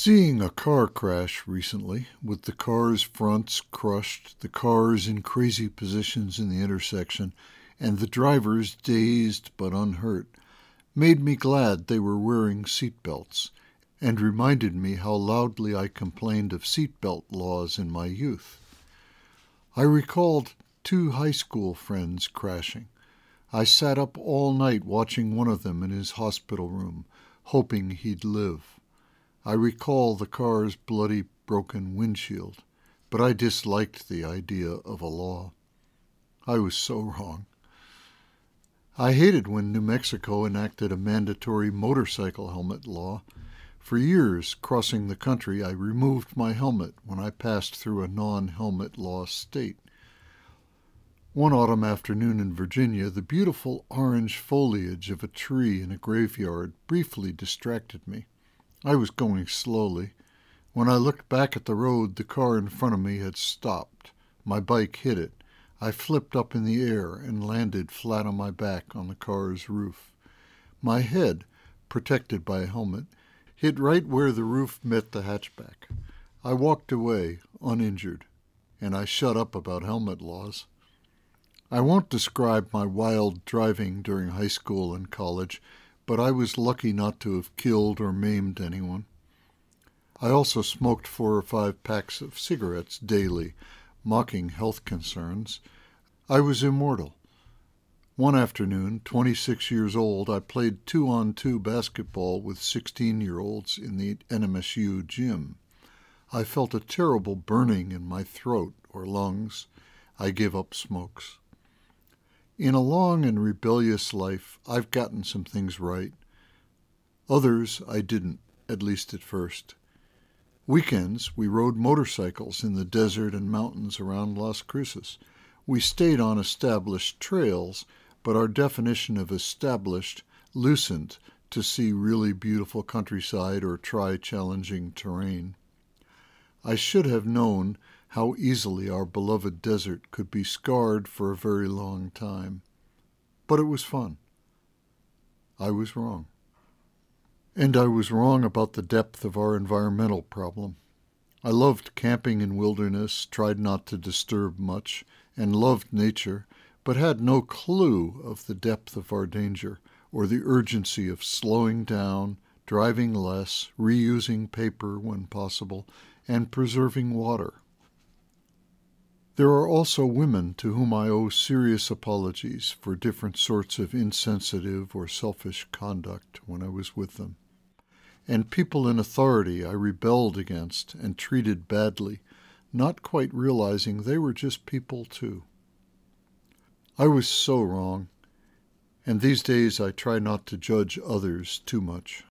Seeing a car crash recently, with the car's fronts crushed, the cars in crazy positions in the intersection, and the drivers dazed but unhurt, made me glad they were wearing seat belts, and reminded me how loudly I complained of seat belt laws in my youth. I recalled 2 high school friends crashing. I sat up all night watching one of them in his hospital room, hoping he'd live. I recall the car's bloody, broken windshield, but I disliked the idea of a law. I was so wrong. I hated when New Mexico enacted a mandatory motorcycle helmet law. For years, crossing the country, I removed my helmet when I passed through a non-helmet law state. One autumn afternoon in Virginia, the beautiful orange foliage of a tree in a graveyard briefly distracted me. I was going slowly. When I looked back at the road, the car in front of me had stopped. My bike hit it. I flipped up in the air and landed flat on my back on the car's roof. My head, protected by a helmet, hit right where the roof met the hatchback. I walked away, uninjured, and I shut up about helmet laws. I won't describe my wild driving during high school and college, but I was lucky not to have killed or maimed anyone. I also smoked 4 or 5 packs of cigarettes daily, mocking health concerns. I was immortal. One afternoon, 26 years old, I played 2-on-2 basketball with 16-year-olds in the NMSU gym. I felt a terrible burning in my throat or lungs. I gave up smokes. In a long and rebellious life, I've gotten some things right. Others I didn't, at least at first. Weekends, we rode motorcycles in the desert and mountains around Las Cruces. We stayed on established trails, but our definition of established loosened to see really beautiful countryside or try challenging terrain. I should have known how easily our beloved desert could be scarred for a very long time. But it was fun. I was wrong. And I was wrong about the depth of our environmental problem. I loved camping in wilderness, tried not to disturb much, and loved nature, but had no clue of the depth of our danger or the urgency of slowing down, driving less, reusing paper when possible, and preserving water. There are also women to whom I owe serious apologies for different sorts of insensitive or selfish conduct when I was with them, and people in authority I rebelled against and treated badly, not quite realizing they were just people too. I was so wrong, and these days I try not to judge others too much.